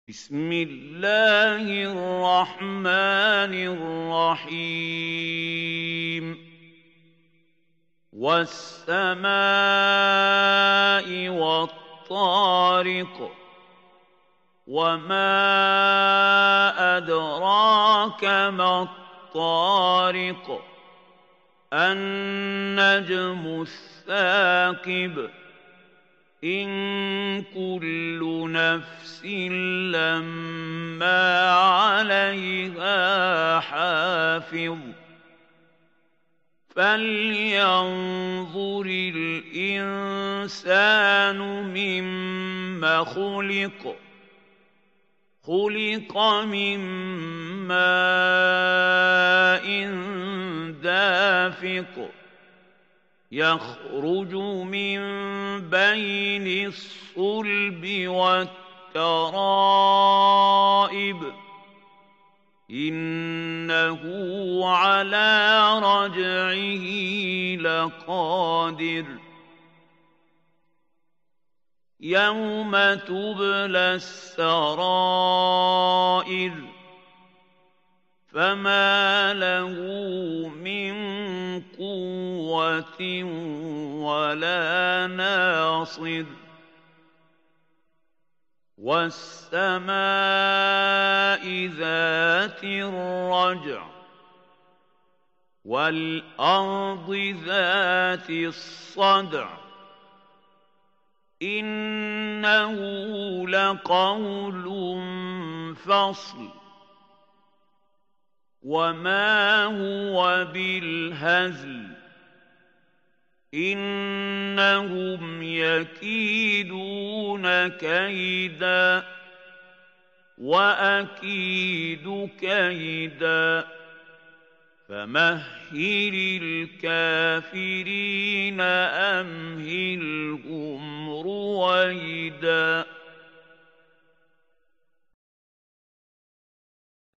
بسم الله الرحمن الرحيم والسماء والطارق وما أدراك ما الطارق النجم الثاقب إن كل نفس لما عليها حافظ فلينظر الإنسان مما خلق من ماء دافق يخرج من بين الصلب والترائب إنه على رجعه لقادر يوم تبلى السرائر فما له من قوة ولا ناصر والسماء ذات الرجع والأرض ذات الصدع إنه لقول فصل وما هو بالهزل إنهم يكيدون كيدا وأكيد كيدا فمهل الكافرين أمهلهم رويدا